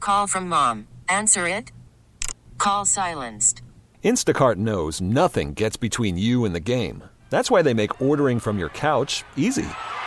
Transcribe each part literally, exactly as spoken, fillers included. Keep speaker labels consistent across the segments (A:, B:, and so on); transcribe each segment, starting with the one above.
A: Call from mom. Answer it. Call silenced.
B: Instacart knows nothing gets between you and the game. That's why they make ordering from your couch easy.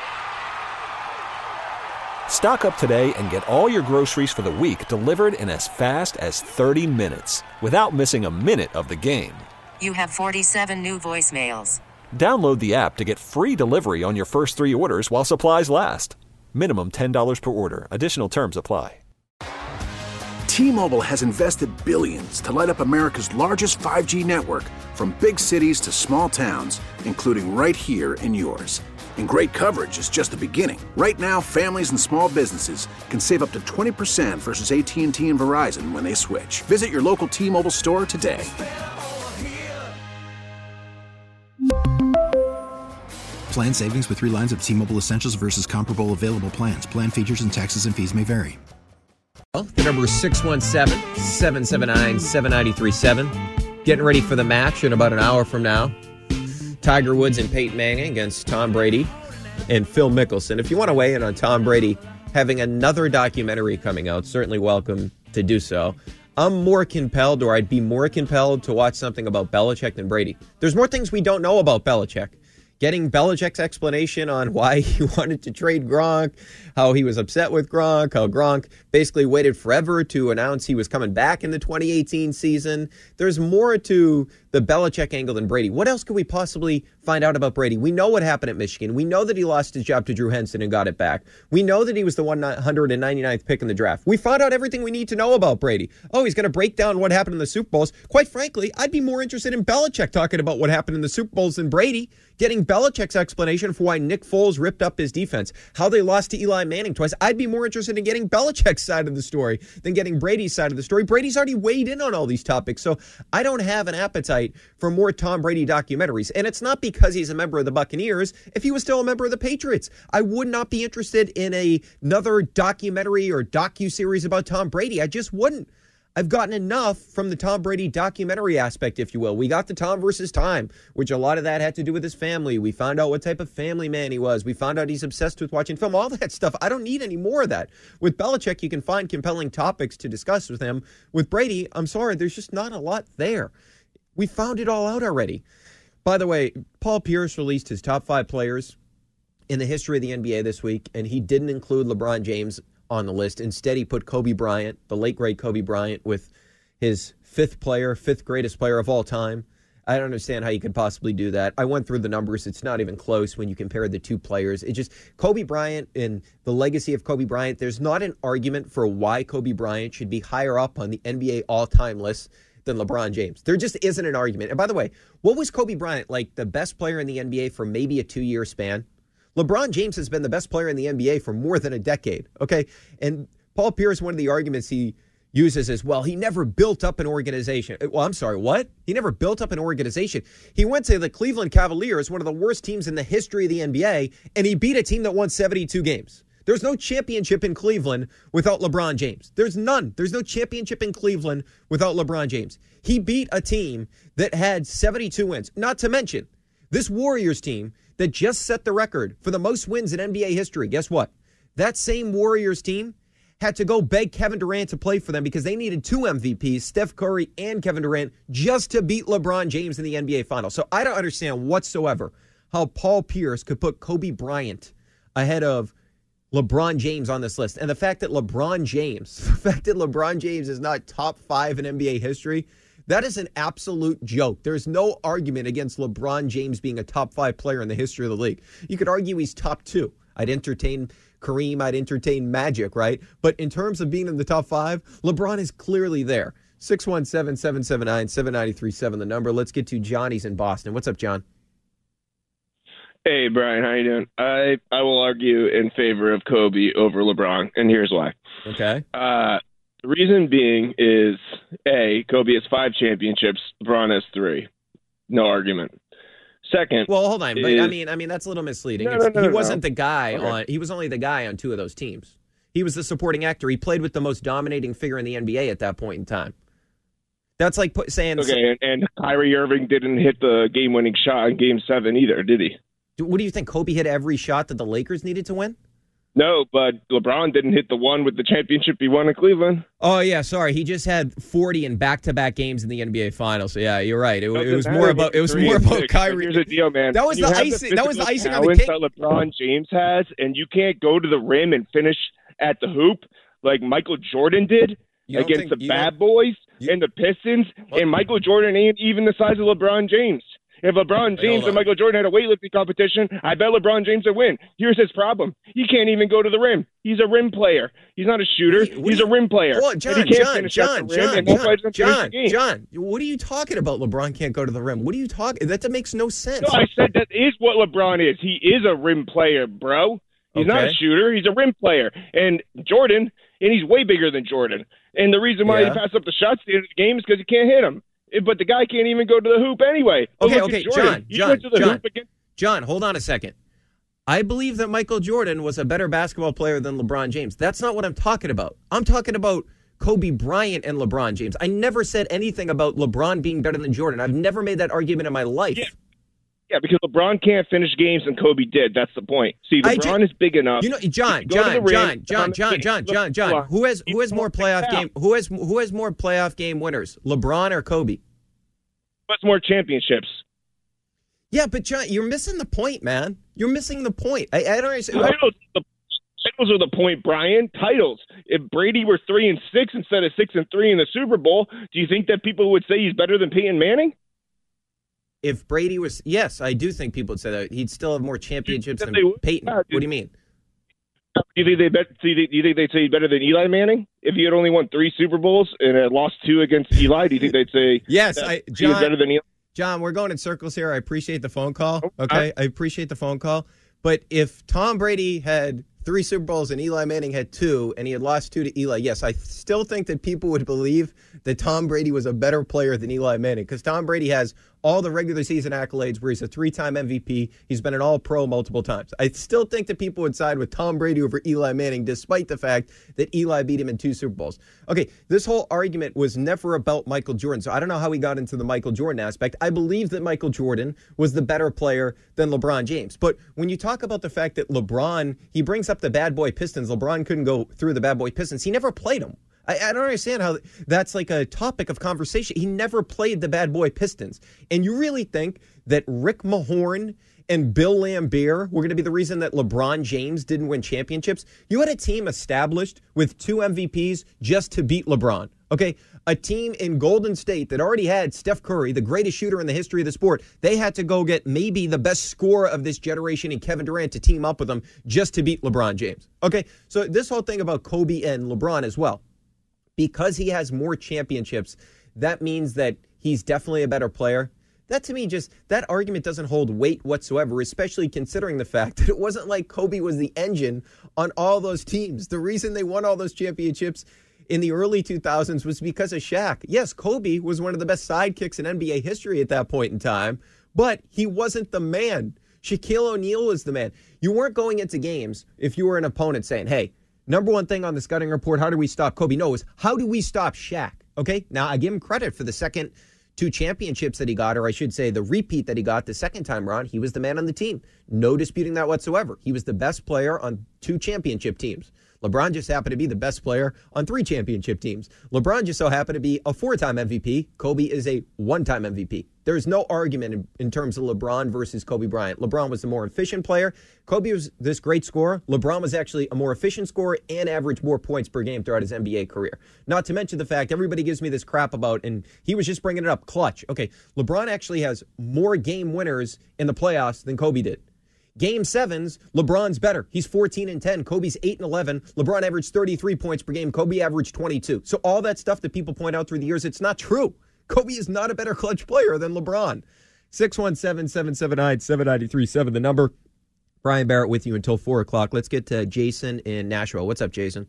B: Stock up today and get all your groceries for the week delivered in as fast as thirty minutes without missing a minute of the game.
A: You have forty-seven new voicemails.
B: Download the app to get free delivery on your first three orders while supplies last. Minimum ten dollars per order. Additional terms apply.
C: T-Mobile has invested billions to light up America's largest five G network, from big cities to small towns, including right here in yours. And great coverage is just the beginning. Right now, families and small businesses can save up to twenty percent versus A T and T and Verizon when they switch. Visit your local T-Mobile store today.
D: Plan savings with three lines of T-Mobile Essentials versus comparable available plans. Plan features and taxes and fees may vary.
E: The number is six one seven, seven seven nine, seven nine three seven. Getting ready for the match in about an hour from now. Tiger Woods and Peyton Manning against Tom Brady and Phil Mickelson. If you want to weigh in on Tom Brady having another documentary coming out, certainly welcome to do so. I'm more compelled, or I'd be more compelled to watch something about Belichick than Brady. There's more things we don't know about Belichick. Getting Belichick's explanation on why he wanted to trade Gronk, how he was upset with Gronk, how Gronk basically waited forever to announce he was coming back in the twenty eighteen season. There's more to the Belichick angle than Brady. What else could we possibly find out about Brady? We know what happened at Michigan. We know that he lost his job to Drew Henson and got it back. We know that he was the one hundred ninety-ninth pick in the draft. We found out everything we need to know about Brady. Oh, he's going to break down what happened in the Super Bowls. Quite frankly, I'd be more interested in Belichick talking about what happened in the Super Bowls than Brady. Getting Belichick's explanation for why Nick Foles ripped up his defense, how they lost to Eli Manning twice. I'd be more interested in getting Belichick's side of the story than getting Brady's side of the story. Brady's already weighed in on all these topics, so I don't have an appetite for more Tom Brady documentaries. And it's not because he's a member of the Buccaneers. If he was still a member of the Patriots, I would not be interested in a, another documentary or docuseries about Tom Brady. I just wouldn't. I've gotten enough from the Tom Brady documentary aspect, if you will. We got the Tom versus Time, which a lot of that had to do with his family. We found out what type of family man he was. We found out he's obsessed with watching film, all that stuff. I don't need any more of that. With Belichick, you can find compelling topics to discuss with him. With Brady, I'm sorry, there's just not a lot there. We found it all out already. By the way, Paul Pierce released his top five players in the history of the N B A this week, and he didn't include LeBron James on the list. Instead, he put Kobe Bryant, the late, great Kobe Bryant, with his fifth player, fifth greatest player of all time. I don't understand how you could possibly do that. I went through the numbers. It's not even close when you compare the two players. It just, Kobe Bryant and the legacy of Kobe Bryant, there's not an argument for why Kobe Bryant should be higher up on the N B A all-time list than LeBron James. There just isn't an argument. And by the way, what was Kobe Bryant, like the best player in the N B A for maybe a two-year span? LeBron James has been the best player in the N B A for more than a decade, okay? And Paul Pierce, one of the arguments he uses is, well, he never built up an organization. Well, I'm sorry, what? He never built up an organization. He went to the Cleveland Cavaliers, one of the worst teams in the history of the N B A, and he beat a team that won seventy-two games. There's no championship in Cleveland without LeBron James. There's none. There's no championship in Cleveland without LeBron James. He beat a team that had seventy-two wins, not to mention this Warriors team that just set the record for the most wins in N B A history. Guess what? That same Warriors team had to go beg Kevin Durant to play for them because they needed two M V Ps, Steph Curry and Kevin Durant, just to beat LeBron James in the N B A Finals. So I don't understand whatsoever how Paul Pierce could put Kobe Bryant ahead of LeBron James on this list. And the fact that LeBron James, the fact that LeBron James is not top five in N B A history, that is an absolute joke. There's no argument against LeBron James being a top five player in the history of the league. You could argue he's top two. I'd entertain Kareem. I'd entertain Magic, right? But in terms of being in the top five, LeBron is clearly there. six one seven, seven seven nine, seven nine three seven, the number. Let's get to Johnny's in Boston. What's up, John?
F: Hey, Brian. How you doing? I, I will argue in favor of Kobe over LeBron, and here's why.
E: Okay.
F: Uh, The reason being is, A, Kobe has five championships, LeBron has three. No argument. Second,
E: well, hold on,
F: is,
E: but I mean, I mean that's a little misleading.
F: No, no, no,
E: he
F: no,
E: wasn't
F: no.
E: the guy
F: okay.
E: on. He was only the guy on two of those teams. He was the supporting actor. He played with the most dominating figure in the N B A at that point in time. That's like put, saying,
F: okay, and, and Kyrie Irving didn't hit the game-winning shot in Game Seven either, did he?
E: What do you think? Kobe hit every shot that the Lakers needed to win?
F: No, but LeBron didn't hit the one with the championship he won in Cleveland.
E: Oh, yeah, sorry. He just had forty in back-to-back games in the N B A Finals. So, yeah, you're right. It, it was more about it was more about Kyrie.
F: Here's the deal, man.
E: That was
F: you
E: the icing.
F: The
E: that was the icing on the cake.
F: That LeBron James has, and you can't go to the rim and finish at the hoop like Michael Jordan did against think, the bad boys you, and the Pistons. What? And Michael Jordan ain't even the size of LeBron James. If LeBron James and Michael Jordan had a weightlifting competition, I bet LeBron James would win. Here's his problem. He can't even go to the rim. He's a rim player. He's not a shooter. What, He's you, a rim player.
E: Well, John, John, John, John, John, John, John, what are you talking about? LeBron can't go to the rim. What are you talking? That makes no sense.
F: No, I said that is what LeBron is. He is a rim player, bro. He's okay. not a shooter. He's a rim player. And Jordan, and he's way bigger than Jordan. And the reason why yeah. he passed up the shots at the end of the game is because he can't hit him. But the guy can't even go to the hoop anyway. But
E: okay, okay, John, John, John, against- John, hold on a second. I believe that Michael Jordan was a better basketball player than LeBron James. That's not what I'm talking about. I'm talking about Kobe Bryant and LeBron James. I never said anything about LeBron being better than Jordan. I've never made that argument in my life.
F: Yeah, yeah because LeBron can't finish games and Kobe did. That's the point. See, LeBron ju- is big enough.
E: You know, John, John, John, John, John, John, John, John. Who has who has more playoff game? Who has who has more playoff game winners? LeBron or Kobe?
F: What's more championships?
E: Yeah, but John, you're missing the point, man. You're missing the point. I, I don't understand.
F: Titles, the, titles are the point, Brian. Titles. If Brady were three and six instead of six and three in the Super Bowl, do you think that people would say he's better than Peyton Manning?
E: If Brady was, yes, I do think people would say that he'd still have more championships than Peyton.
F: Yeah,
E: what do you mean?
F: Do you think they bet? Do you think they'd say he's better than Eli Manning if he had only won three Super Bowls and had lost two against Eli? Do you think they'd say
E: yes? I, John,
F: better than Eli?
E: John, we're going in circles here. I appreciate the phone call. Okay, I appreciate the phone call. But if Tom Brady had three Super Bowls and Eli Manning had two, and he had lost two to Eli, yes, I still think that people would believe that Tom Brady was a better player than Eli Manning because Tom Brady has all the regular season accolades where he's a three-time M V P. He's been an all-pro multiple times. I still think that people would side with Tom Brady over Eli Manning despite the fact that Eli beat him in two Super Bowls. Okay, this whole argument was never about Michael Jordan, so I don't know how he got into the Michael Jordan aspect. I believe that Michael Jordan was the better player than LeBron James. But when you talk about the fact that LeBron, he brings up the bad boy Pistons, LeBron couldn't go through the bad boy Pistons. He never played them. I, I don't understand how that's like a topic of conversation. He never played the bad boy Pistons. And you really think that Rick Mahorn and Bill Laimbeer were going to be the reason that LeBron James didn't win championships? You had a team established with two M V Ps just to beat LeBron. Okay, a team in Golden State that already had Steph Curry, the greatest shooter in the history of the sport. They had to go get maybe the best scorer of this generation in Kevin Durant to team up with them just to beat LeBron James. Okay, so this whole thing about Kobe and LeBron as well. Because he has more championships, that means that he's definitely a better player. That to me just, that argument doesn't hold weight whatsoever, especially considering the fact that it wasn't like Kobe was the engine on all those teams. The reason they won all those championships in the early two thousands was because of Shaq. Yes, Kobe was one of the best sidekicks in N B A history at that point in time, but he wasn't the man. Shaquille O'Neal was the man. You weren't going into games if you were an opponent saying, hey, number one thing on the scouting report, how do we stop Kobe? No, it was how do we stop Shaq? Okay, now I give him credit for the second two championships that he got, or I should say the repeat that he got the second time around. He was the man on the team. No disputing that whatsoever. He was the best player on two championship teams. LeBron just happened to be the best player on three championship teams. LeBron just so happened to be a four-time M V P. Kobe is a one-time M V P. There's no argument in, in terms of LeBron versus Kobe Bryant. LeBron was the more efficient player. Kobe was this great scorer. LeBron was actually a more efficient scorer and averaged more points per game throughout his N B A career. Not to mention the fact everybody gives me this crap about, and he was just bringing it up, clutch. Okay, LeBron actually has more game winners in the playoffs than Kobe did. Game sevens, LeBron's better. He's fourteen and ten. Kobe's eight and eleven. LeBron averaged thirty-three points per game. Kobe averaged twenty-two. So all that stuff that people point out through the years, it's not true. Kobe is not a better clutch player than LeBron. six one seven, seven seven nine, seven nine three seven, the number. Brian Barrett with you until four o'clock. Let's get to Jason in Nashville. What's up, Jason?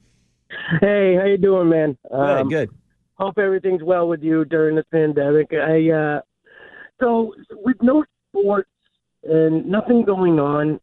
G: Hey, how you doing, man?
E: Um, good, good.
G: Hope everything's well with you during this pandemic. I uh, so with no sports and nothing going on,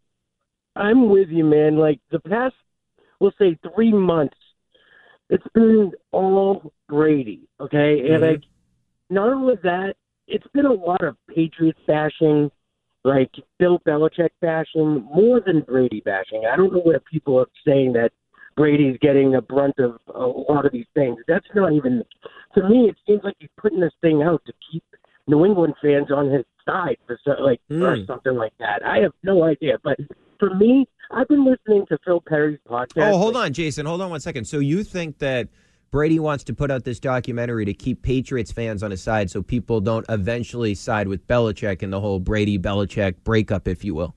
G: I'm with you, man. Like the past, we'll say three months, it's been all Brady, okay? And
E: mm-hmm.
G: like, not only that, it's been a lot of Patriots bashing, like Bill Belichick bashing more than Brady bashing. I don't know where people are saying that Brady's getting a brunt of a lot of these things. That's not even, to me, it seems like he's putting this thing out to keep New England fans on his side for so, like mm. or something like that. I have no idea. But for me, I've been listening to Phil Perry's podcast.
E: Oh, hold on, Jason. Hold on one second. So you think that Brady wants to put out this documentary to keep Patriots fans on his side so people don't eventually side with Belichick in the whole Brady-Belichick breakup, if you will?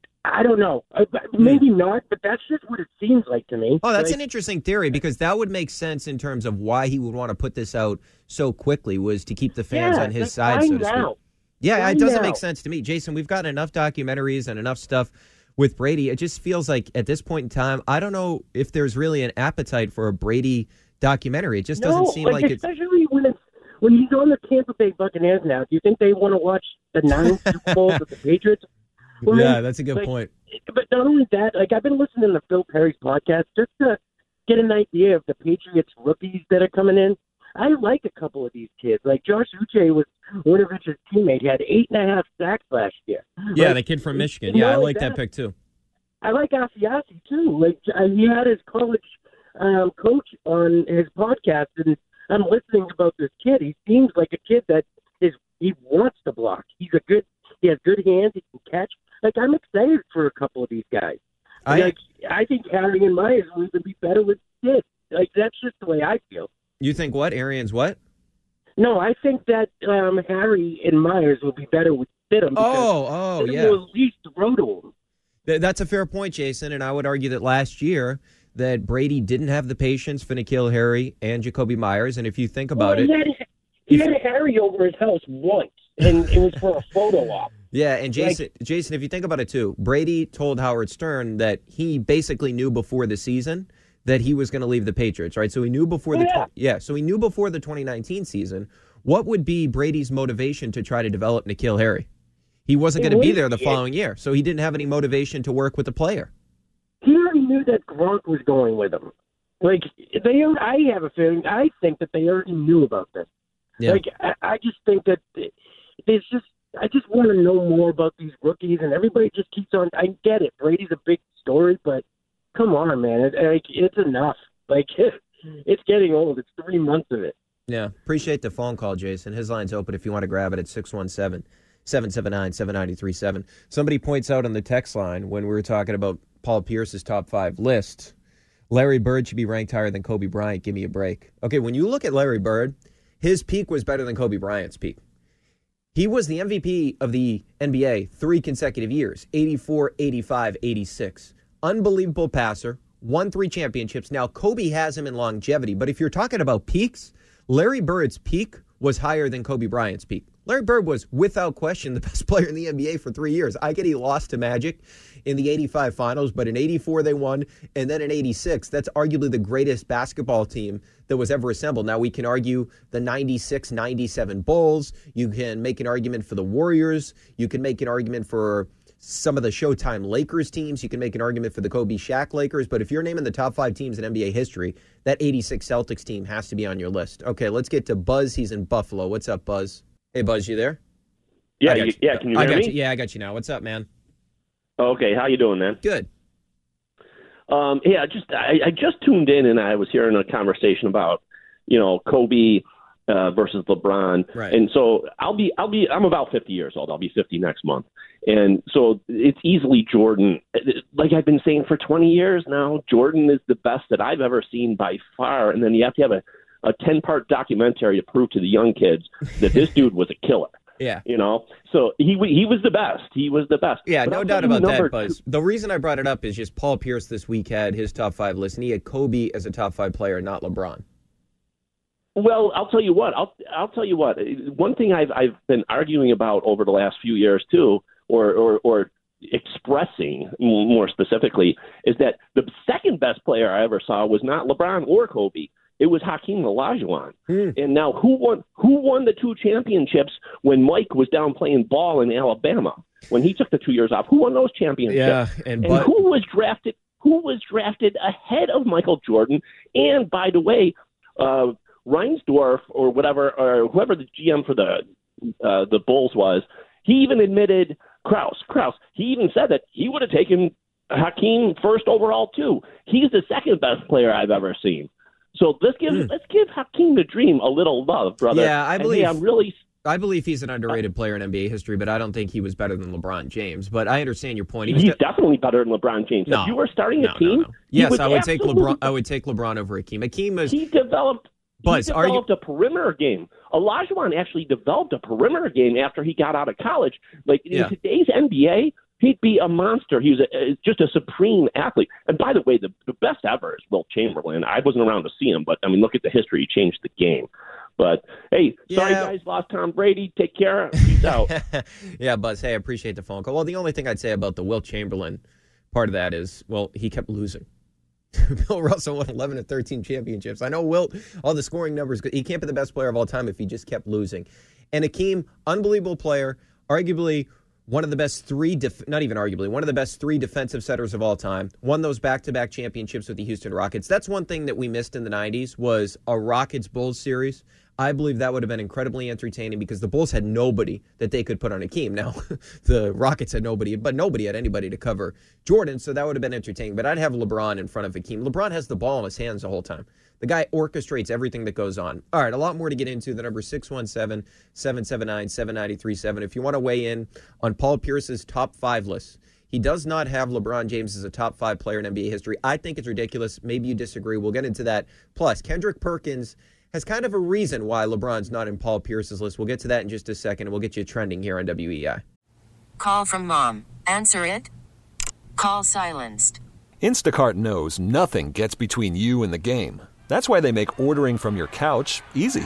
G: I don't know. Maybe not, but that's just what it seems like to me.
E: Oh, that's
G: like,
E: an interesting theory because that would make sense in terms of why he would want to put this out so quickly was to keep the fans
G: yeah,
E: on his side, so to speak.
G: Now.
E: Yeah,
G: why
E: it doesn't
G: now?
E: make sense to me. Jason, we've got enough documentaries and enough stuff with Brady. It just feels like at this point in time, I don't know if there's really an appetite for a Brady documentary. It just
G: no,
E: doesn't seem
G: like,
E: like it's...
G: Especially when it's when he's on the Tampa Bay Buccaneers now. Do you think they want to watch the nine Super Bowls with the Patriots? Well,
E: yeah, that's a good
G: like,
E: point.
G: But not only that, like I've been listening to Phil Perry's podcast just to get an idea of the Patriots rookies that are coming in. I like a couple of these kids. Like Josh Uche was Winovich's teammate. He had eight and a half sacks last year.
E: Yeah,
G: like,
E: the kid from Michigan. Yeah, I like that, that pick too.
G: I like Asiasi too. Like he had his college um, coach on his podcast, and I'm listening about this kid. He seems like a kid that is he wants to block. He's a good. He has good hands. He can catch. Like, I'm excited for a couple of these guys.
E: I,
G: like, I think Harry and Myers will even be better with this. Like, that's just the way I feel.
E: You think what? Arians what?
G: No, I think that um, Harry and Myers will be better with Stidham.
E: Oh, oh,
G: Stidham
E: yeah.
G: will at least throw to him.
E: Th- that's a fair point, Jason, and I would argue that last year that Brady didn't have the patience for N'Keal Harry and Jacoby Myers, and if you think about
G: well, he
E: it...
G: Had, he if, had Harry over his house once, and it was for a photo op.
E: Yeah, and Jason, like, Jason, if you think about it too, Brady told Howard Stern that he basically knew before the season that he was going to leave the Patriots, right? So he knew before the
G: yeah.
E: tw- yeah, so he knew before the twenty nineteen season. What would be Brady's motivation to try to develop N'Keal Harry? He wasn't going to be there the following year, so he didn't have any motivation to work with the player.
G: He already knew that Gronk was going with him. Like they, I have a feeling. I think that they already knew about this. Yeah. Like I, I just think that it's just. I just want to know more about these rookies, and everybody just keeps on. I get it. Brady's a big story, but come on, man. It, it, it's enough. Like, it's getting old. It's three months of it.
E: Yeah. Appreciate the phone call, Jason. His line's open if you want to grab it at six one seven, seven seven nine, seven nine three seven. Somebody points out on the text line when we were talking about Paul Pierce's top five list, Larry Bird should be ranked higher than Kobe Bryant. Give me a break. Okay, when you look at Larry Bird, his peak was better than Kobe Bryant's peak. He was the M V P of the N B A three consecutive years, eighty-four, eighty-five, eighty-six. Unbelievable passer, won three championships. Now, Kobe has him in longevity, but if you're talking about peaks, Larry Bird's peak was higher than Kobe Bryant's peak. Larry Bird was, without question, the best player in the N B A for three years. I get he lost to Magic in the eighty-five finals, but in eighty-four they won, and then in eighty-six, that's arguably the greatest basketball team that was ever assembled. Now, we can argue the ninety-six ninety-seven Bulls. You can make an argument for the Warriors. You can make an argument for some of the Showtime Lakers teams. You can make an argument for the Kobe Shaq Lakers. But if you're naming the top five teams in N B A history, that eighty-six Celtics team has to be on your list. Okay, let's get to Buzz. He's in Buffalo. What's up, Buzz? Hey, Buzz, you there?
H: Yeah, you, yeah. Can you
E: I
H: hear
E: got
H: me?
E: You. Yeah, I got you now. What's up, man?
H: Okay, how you doing, man?
E: Good.
H: Um, yeah, just I, I just tuned in and I was hearing a conversation about, you know, Kobe uh, versus LeBron,
E: right.
H: And so I'll be I'll be I'm about fifty years old. I'll be fifty next month, and so it's easily Jordan. Like I've been saying for twenty years now, Jordan is the best that I've ever seen by far. And then you have to have a a ten-part documentary to prove to the young kids that this dude was a killer.
E: Yeah.
H: You know, so he he was the best. He was the best.
E: Yeah,
H: but
E: no
H: I'll
E: doubt about that, Buzz.
H: Two.
E: The reason I brought it up is just Paul Pierce this week had his top five list, and he had Kobe as a top five player, not LeBron.
H: Well, I'll tell you what. I'll I'll tell you what. One thing I've I've been arguing about over the last few years too, or or, or expressing more specifically, is that the second best player I ever saw was not LeBron or Kobe. It was Hakeem Olajuwon. Mm. And now who won who won the two championships when Mike was down playing ball in Alabama? When he took the two years off, who won those championships?
E: Yeah, and,
H: and
E: but,
H: who was drafted who was drafted ahead of Michael Jordan? And by the way, uh, Reinsdorf or whatever or whoever the G M for the uh, the Bulls was, he even admitted Krause, Krause. He even said that he would have taken Hakeem first overall too. He's the second best player I've ever seen. So let's give mm. let's give Hakeem the Dream a little love, brother.
E: Yeah, I believe.
H: And, hey, I'm really.
E: I believe he's an underrated player in N B A history, but I don't think he was better than LeBron James. But I understand your point.
H: He he's de- definitely better than LeBron James.
E: No,
H: if you were starting
E: no,
H: a team,
E: no, no. yes,
H: would
E: I would take LeBron.
H: Be-
E: I would take LeBron over Hakeem. Hakeem is
H: he developed.
E: Buzz,
H: he developed
E: you...
H: a perimeter game. Olajuwon actually developed a perimeter game after he got out of college. Like in
E: yeah.
H: today's N B A, he'd be a monster. He was a, just a supreme athlete. And by the way, the, the best ever is Wilt Chamberlain. I wasn't around to see him, but I mean, look at the history. He changed the game. But, hey, sorry, yeah. guys, lost Tom Brady. Take care. Peace out.
E: Yeah, Buzz, hey, I appreciate the phone call. Well, the only thing I'd say about the Wilt Chamberlain part of that is, well, he kept losing. Bill Russell won eleven to thirteen championships. I know Wilt, all the scoring numbers, he can't be the best player of all time if he just kept losing. And Hakeem, unbelievable player, arguably one of the best three, def- not even arguably, one of the best three defensive setters of all time, won those back-to-back championships with the Houston Rockets. That's one thing that we missed in the nineties was a Rockets-Bulls series. I believe that would have been incredibly entertaining because the Bulls had nobody that they could put on Hakeem. Now, the Rockets had nobody, but nobody had anybody to cover Jordan, so that would have been entertaining. But I'd have LeBron in front of Hakeem. LeBron has the ball in his hands the whole time. The guy orchestrates everything that goes on. All right, a lot more to get into. The number six one seven, seven seven nine, seven nine three seven. If you want to weigh in on Paul Pierce's top five list, he does not have LeBron James as a top five player in N B A history. I think it's ridiculous. Maybe you disagree. We'll get into that. Plus, Kendrick Perkins has kind of a reason why LeBron's not in Paul Pierce's list. We'll get to that in just a second, and we'll get you trending here on W E I.
A: Call from mom. Answer it. Call silenced.
B: Instacart knows nothing gets between you and the game. That's why they make ordering from your couch easy.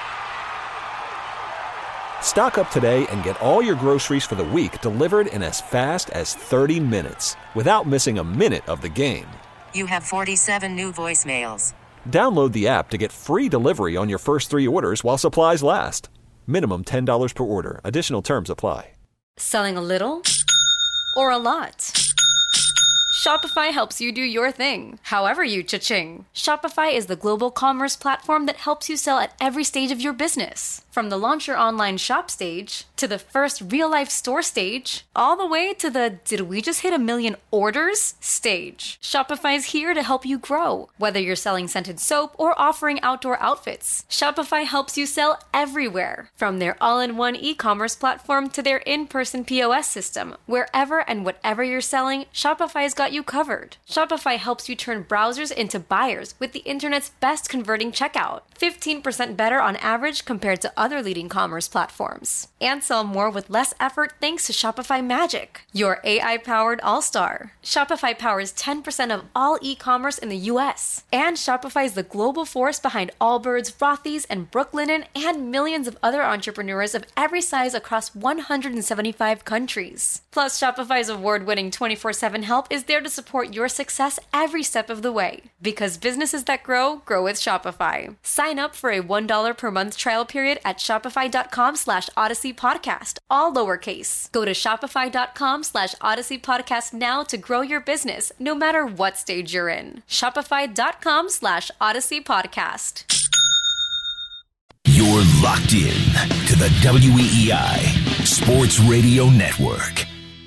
B: Stock up today and get all your groceries for the week delivered in as fast as thirty minutes without missing a minute of the game.
A: You have forty-seven new voicemails.
B: Download the app to get free delivery on your first three orders while supplies last. Minimum ten dollars per order. Additional terms apply.
I: Selling a little or a lot? Shopify helps you do your thing, however you cha-ching. Shopify is the global commerce platform that helps you sell at every stage of your business. From the launch your online shop stage, to the first real-life store stage, all the way to the did we just hit a million orders stage. Shopify's here to help you grow. Whether you're selling scented soap or offering outdoor outfits, Shopify helps you sell everywhere. From their all-in-one e-commerce platform to their in-person P O S system, wherever and whatever you're selling, Shopify's got you covered. Shopify helps you turn browsers into buyers with the internet's best converting checkout. fifteen percent better on average compared to other leading commerce platforms. And sell more with less effort thanks to Shopify Magic, your A I-powered all-star. Shopify powers ten percent of all e-commerce in the U S. And Shopify is the global force behind Allbirds, Rothy's, and Brooklinen, and millions of other entrepreneurs of every size across one hundred seventy-five countries. Plus, Shopify's award-winning twenty-four seven help is there to support your success every step of the way. Because businesses that grow, grow with Shopify. Sign up for a one dollar per month trial period at shopify.com slash Odyssey Podcast, all lowercase. Go to shopify.com slash Odyssey Podcast now to grow your business, no matter what stage you're in. Shopify.com slash Odyssey Podcast.
J: You're locked in to the W E I Sports Radio Network.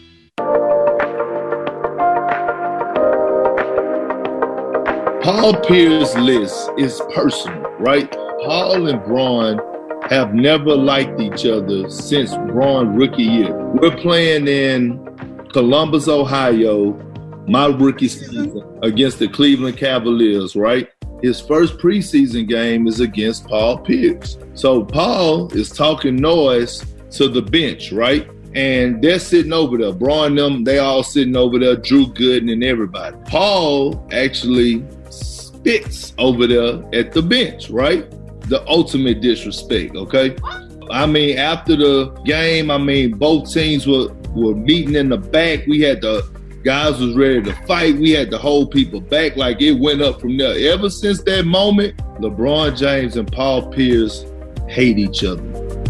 K: Paul Pierce's list is personal, right? Paul and Bron have never liked each other since Bron rookie year. We're playing in Columbus, Ohio, my rookie season, against the Cleveland Cavaliers, right? His first preseason game is against Paul Pierce. So Paul is talking noise to the bench, right? And they're sitting over there. Bron, them, they all sitting over there, Drew Gooden and everybody. Paul actually spits over there at the bench, right? The ultimate disrespect, okay? I mean, after the game, I mean, both teams were, were meeting in the back. We had the guys was ready to fight. We had to hold people back. Like, it went up from there. Ever since that moment, LeBron James and Paul Pierce hate each other.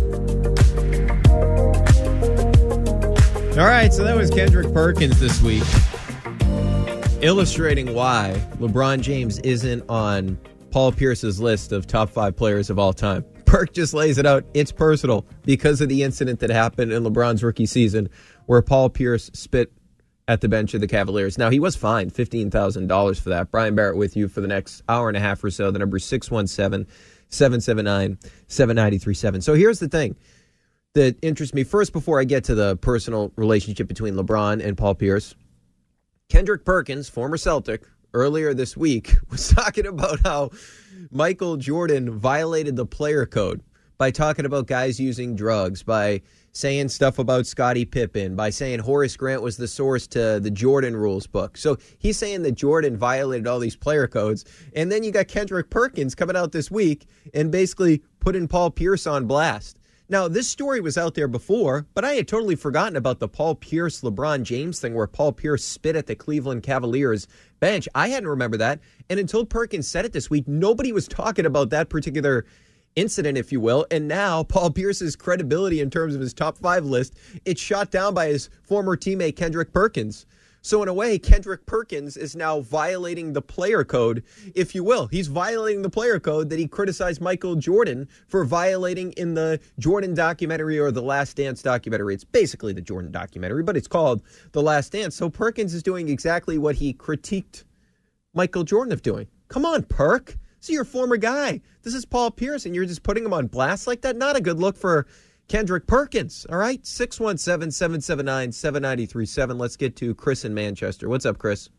E: All right, so that was Kendrick Perkins this week, illustrating why LeBron James isn't on Paul Pierce's list of top five players of all time. Perk just lays it out. It's personal because of the incident that happened in LeBron's rookie season where Paul Pierce spit at the bench of the Cavaliers. Now, he was fined fifteen thousand dollars for that. Brian Barrett with you for the next hour and a half or so. The number is six one seven, seven seven nine, seven nine three seven. So here's the thing that interests me. First, before I get to the personal relationship between LeBron and Paul Pierce, Kendrick Perkins, former Celtic, earlier this week was talking about how Michael Jordan violated the player code by talking about guys using drugs, by saying stuff about Scottie Pippen, by saying Horace Grant was the source to the Jordan Rules book. So he's saying that Jordan violated all these player codes. And then you got Kendrick Perkins coming out this week and basically putting Paul Pierce on blast. Now, this story was out there before, but I had totally forgotten about the Paul Pierce, LeBron James thing where Paul Pierce spit at the Cleveland Cavaliers bench. I hadn't remembered that. And until Perkins said it this week, nobody was talking about that particular incident, if you will. And now Paul Pierce's credibility in terms of his top five list, it's shot down by his former teammate Kendrick Perkins. So in a way, Kendrick Perkins is now violating the player code, if you will. He's violating the player code that he criticized Michael Jordan for violating in the Jordan documentary or the Last Dance documentary. It's basically the Jordan documentary, but it's called The Last Dance. So Perkins is doing exactly what he critiqued Michael Jordan of doing. Come on, Perk. This is your former guy. This is Paul Pierce, and you're just putting him on blast like that? Not a good look for Kendrick Perkins, all right? six one seven, seven seven nine, seven nine three seven. Let's get to Chris in Manchester. What's up, Chris?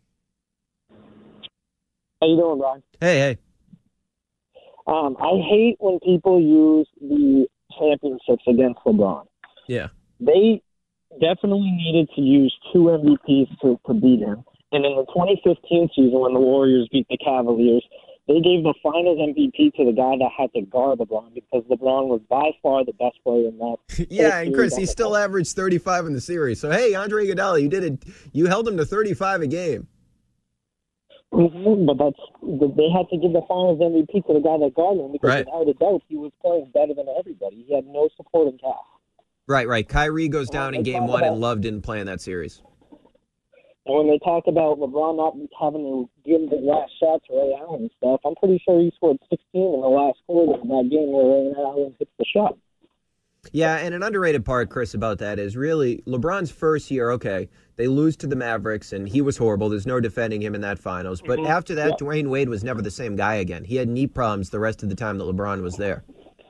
L: How you doing, Brian?
E: Hey, hey.
L: Um, I hate when people use the championships against LeBron.
E: Yeah.
L: They definitely needed to use two M V Ps to, to beat him. And in the twenty fifteen season, when the Warriors beat the Cavaliers, they gave the finals M V P to the guy that had to guard LeBron because LeBron was by far the best player in that.
E: Yeah, and Chris, he still averaged thirty-five in the series. So, hey, Andre Iguodala, you did it. You held him to thirty-five a game.
L: Mm-hmm, but that's they had to give the finals M V P to the guy that guarded him because
E: right.
L: without a doubt he was playing better than everybody. He had no supporting cast.
E: Right, right. Kyrie goes down in game one and Love didn't play in that series.
L: And when they talk about LeBron not having to give the last shot to Ray Allen and stuff, I'm pretty sure he scored sixteen in the last quarter of that game where Ray Allen hits the shot.
E: Yeah, and an underrated part, Chris, about that is really LeBron's first year, okay, they lose to the Mavericks, and he was horrible. There's no defending him in that finals. But mm-hmm. after that, yeah. Dwayne Wade was never the same guy again. He had knee problems the rest of the time that LeBron was there.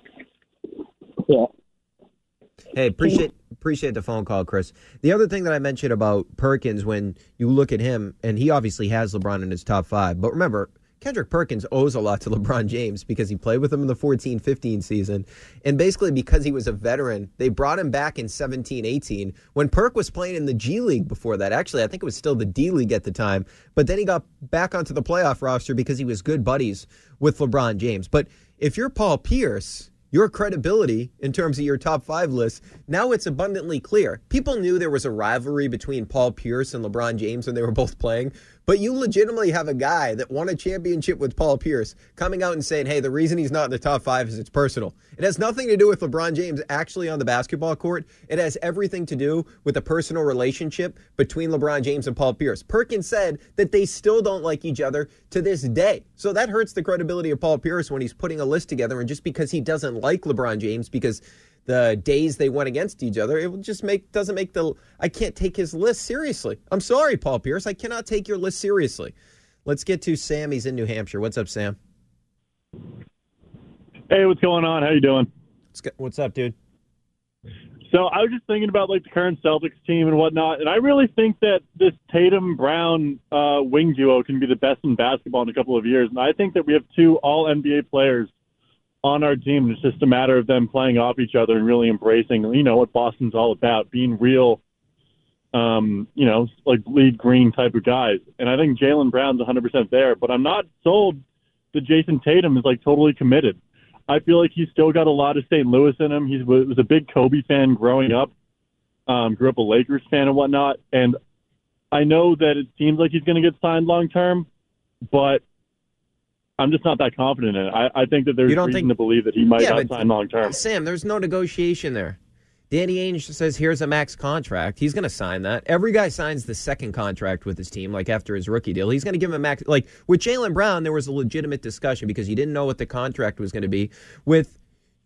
L: Yeah.
E: Hey, appreciate appreciate the phone call, Chris. The other thing that I mentioned about Perkins, when you look at him, and he obviously has LeBron in his top five, but remember, Kendrick Perkins owes a lot to LeBron James because he played with him in the fourteen fifteen season. And basically because he was a veteran, they brought him back in seventeen eighteen when Perk was playing in the G League before that. Actually, I think it was still the D League at the time. But then he got back onto the playoff roster because he was good buddies with LeBron James. But if you're Paul Pierce, your credibility in terms of your top five list, now it's abundantly clear. People knew there was a rivalry between Paul Pierce and LeBron James when they were both playing, but you legitimately have a guy that won a championship with Paul Pierce coming out and saying, hey, the reason he's not in the top five is it's personal. It has nothing to do with LeBron James actually on the basketball court. It has everything to do with the personal relationship between LeBron James and Paul Pierce. Perkins said that they still don't like each other to this day. So that hurts the credibility of Paul Pierce when he's putting a list together, and just because he doesn't like LeBron James because the days they went against each other, it just make doesn't make the I can't take his list seriously. I'm sorry, Paul Pierce. I cannot take your list seriously. Let's get to Sam. He's in New Hampshire. What's up, Sam?
M: Hey, what's going on? How you doing?
E: What's up, dude?
M: So I was just thinking about like the current Celtics team and whatnot, and I really think that this Tatum-Brown uh, wing duo can be the best in basketball in a couple of years. And I think that we have two all N B A players on our team. It's just a matter of them playing off each other and really embracing, you know, what Boston's all about, being real, um, you know, like bleed green type of guys. And I think Jaylen Brown's one hundred percent there, but I'm not sold that Jason Tatum is like totally committed. I feel like he's still got a lot of Saint Louis in him. He was a big Kobe fan growing up, um, grew up a Lakers fan and whatnot. And I know that it seems like he's going to get signed long term, but I'm just not that confident in it. I, I think that there's reason think, to believe that he might yeah, not sign long term.
E: Sam, there's no negotiation there. Danny Ainge says, here's a max contract. He's going to sign that. Every guy signs the second contract with his team, like after his rookie deal. He's going to give him a max. Like with Jaylen Brown, there was a legitimate discussion because he didn't know what the contract was going to be. With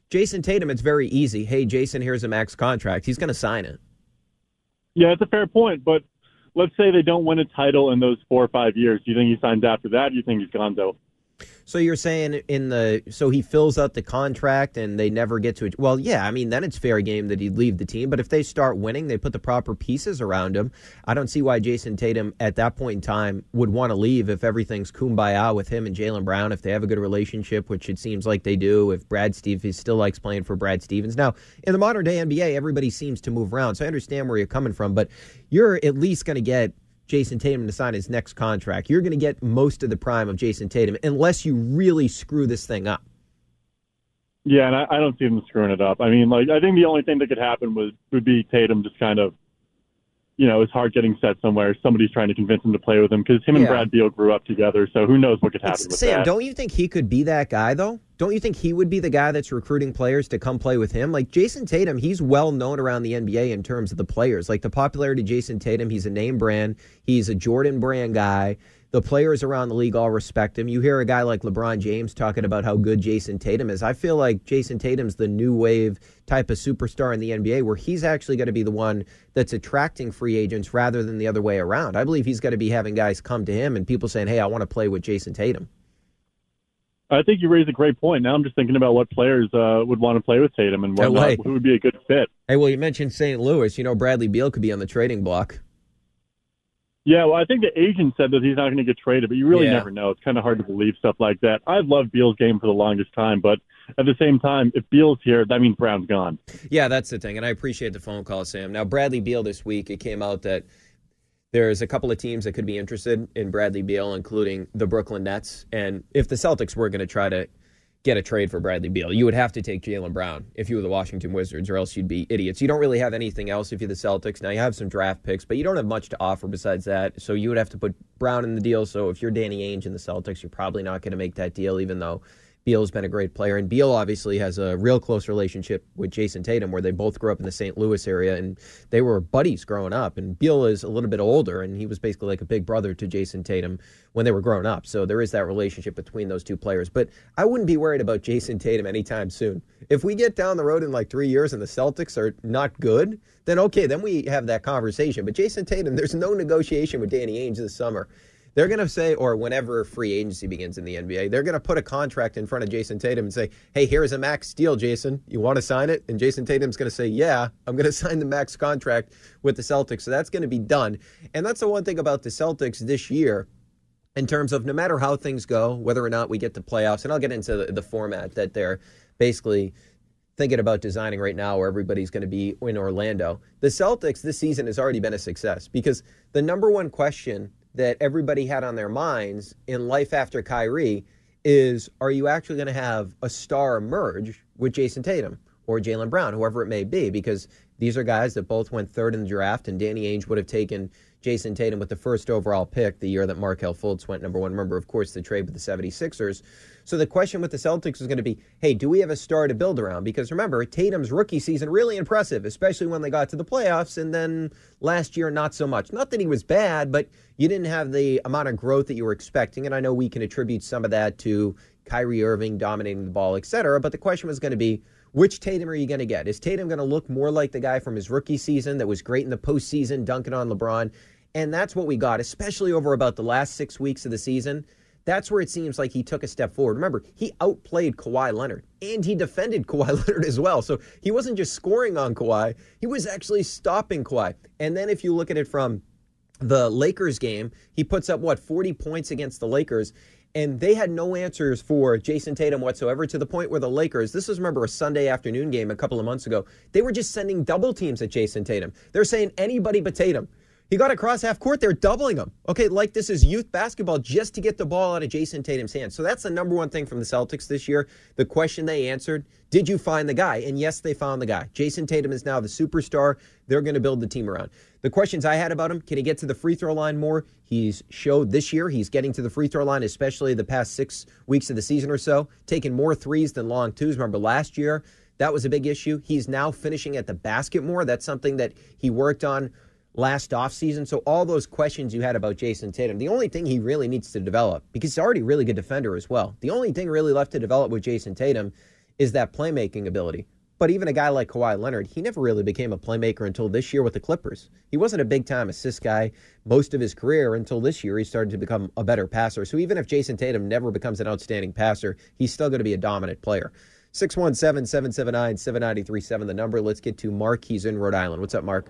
E: Jason Tatum, it's very easy. Hey, Jason, here's a max contract. He's going to sign it.
M: Yeah, that's a fair point, but let's say they don't win a title in those four or five years. Do you think he signs after that? Or do you think he's gonzo?
E: So you're saying in the so he fills out the contract and they never get to it. Well, yeah, I mean, then it's fair game that he'd leave the team. But if they start winning, they put the proper pieces around him. I don't see why Jason Tatum at that point in time would want to leave if everything's kumbaya with him and Jaylen Brown, if they have a good relationship, which it seems like they do, if Brad Stevens still likes playing for Brad Stevens. Now, in the modern day N B A, everybody seems to move around. So I understand where you're coming from, but you're at least going to get Jason Tatum to sign his next contract. You're going to get most of the prime of Jason Tatum unless you really screw this thing up.
M: Yeah, and I, I don't see them screwing it up. I mean, like, I think the only thing that could happen was would be Tatum just kind of, you know, his heart getting set somewhere. Somebody's trying to convince him to play with him because him and
E: Yeah.
M: Brad Beal grew up together. So who knows what could happen with
E: Sam,
M: that.
E: don't you think he could be that guy, though? Don't you think he would be the guy that's recruiting players to come play with him? Like, Jason Tatum, he's well known around the N B A in terms of the players. Like, the popularity of Jason Tatum, he's a name brand. He's a Jordan brand guy. The players around the league all respect him. You hear a guy like LeBron James talking about how good Jason Tatum is. I feel like Jason Tatum's the new wave type of superstar in the N B A where he's actually going to be the one that's attracting free agents rather than the other way around. I believe he's going to be having guys come to him and people saying, hey, I want to play with Jason Tatum.
M: I think you raised a great point. Now I'm just thinking about what players uh, would want to play with Tatum and what not, who would be a good fit.
E: Hey, well, you mentioned Saint Louis. You know, Bradley Beal could be on the trading block.
M: Yeah, well, I think the agent said that he's not going to get traded, but you really
E: Yeah.
M: never know. It's kind of hard to believe stuff like that. I've loved Beal's game for the longest time, but at the same time, if Beal's here, that means Brown's gone.
E: Yeah, that's the thing, and I appreciate the phone call, Sam. Now, Bradley Beal this week, it came out that there's a couple of teams that could be interested in Bradley Beal, including the Brooklyn Nets. And if the Celtics were going to try to get a trade for Bradley Beal, you would have to take Jaylen Brown if you were the Washington Wizards, or else you'd be idiots. You don't really have anything else if you're the Celtics. Now, you have some draft picks, but you don't have much to offer besides that. So you would have to put Brown in the deal. So if you're Danny Ainge and the Celtics, you're probably not going to make that deal, even though Beal's been a great player. And Beal obviously has a real close relationship with Jason Tatum, where they both grew up in the Saint Louis area, and they were buddies growing up. And Beal is a little bit older, and he was basically like a big brother to Jason Tatum when they were growing up. So there is that relationship between those two players. But I wouldn't be worried about Jason Tatum anytime soon. If we get down the road in like three years and the Celtics are not good, then okay, then we have that conversation. But Jason Tatum, there's no negotiation with Danny Ainge this summer. They're going to say, or whenever free agency begins in the N B A, they're going to put a contract in front of Jason Tatum and say, hey, here's a max deal, Jason. You want to sign it? And Jason Tatum's going to say, yeah, I'm going to sign the max contract with the Celtics. So that's going to be done. And that's the one thing about the Celtics this year, in terms of no matter how things go, whether or not we get to playoffs, and I'll get into the, the format that they're basically thinking about designing right now where everybody's going to be in Orlando. The Celtics this season has already been a success because the number one question that everybody had on their minds in life after Kyrie is, are you actually going to have a star emerge with Jason Tatum or Jaylen Brown, whoever it may be? Because these are guys that both went third in the draft, and Danny Ainge would have taken Jason Tatum with the first overall pick the year that Markelle Fultz went number one. Remember, of course, the trade with the seventy-sixers. So the question with the Celtics is going to be, hey, do we have a star to build around? Because remember, Tatum's rookie season, really impressive, especially when they got to the playoffs, and then last year, not so much. Not that he was bad, but you didn't have the amount of growth that you were expecting, and I know we can attribute some of that to Kyrie Irving dominating the ball, et cetera, but the question was going to be, which Tatum are you going to get? Is Tatum going to look more like the guy from his rookie season that was great in the postseason, dunking on LeBron? And that's what we got, especially over about the last six weeks of the season. That's where it seems like he took a step forward. Remember, he outplayed Kawhi Leonard, and he defended Kawhi Leonard as well. So he wasn't just scoring on Kawhi, he was actually stopping Kawhi. And then if you look at it from the Lakers game, he puts up, what, forty points against the Lakers, and they had no answers for Jason Tatum whatsoever, to the point where the Lakers, this was, remember, a Sunday afternoon game a couple of months ago, they were just sending double teams at Jason Tatum. They're saying anybody but Tatum. He got across half court, they're doubling him. Okay, like this is youth basketball just to get the ball out of Jason Tatum's hands. So that's the number one thing from the Celtics this year. The question they answered, did you find the guy? And yes, they found the guy. Jason Tatum is now the superstar. They're going to build the team around. The questions I had about him, can he get to the free throw line more? He's showed this year he's getting to the free throw line, especially the past six weeks of the season or so, taking more threes than long twos. Remember last year, that was a big issue. He's now finishing at the basket more. That's something that he worked on last offseason. So all those questions you had about Jason Tatum, the only thing he really needs to develop, because he's already a really good defender as well, the only thing really left to develop with Jason Tatum is that playmaking ability. But even a guy like Kawhi Leonard, he never really became a playmaker until this year with the Clippers. He wasn't a big-time assist guy most of his career until this year. He started to become a better passer. So even if Jason Tatum never becomes an outstanding passer, he's still going to be a dominant player. six one seven, seven seven nine, seven nine three seven, the number. Let's get to Mark. He's in Rhode Island. What's up, Mark?